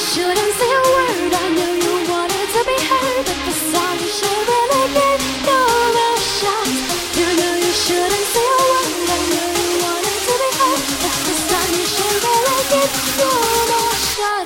shouldn't say a word. I know you wanted to be heard, but the song you should really give no real shot. You know you shouldn't say a word. I know you wanted to be heard, but the song you should really give no real shot.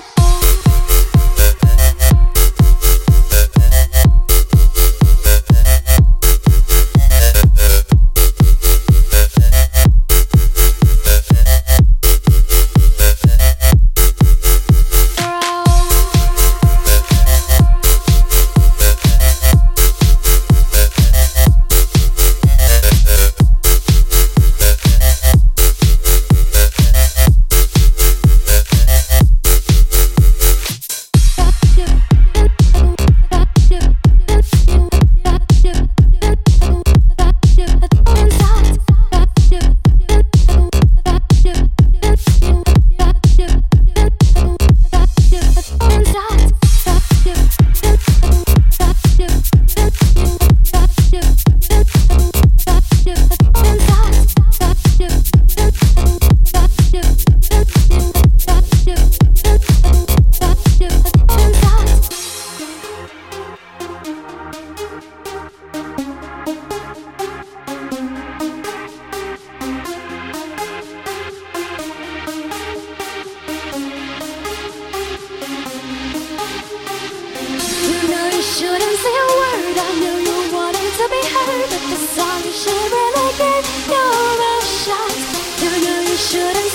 Shouldn't say a word. I knew you wanted to be heard, but the song you should really give no real shot. You know you shouldn't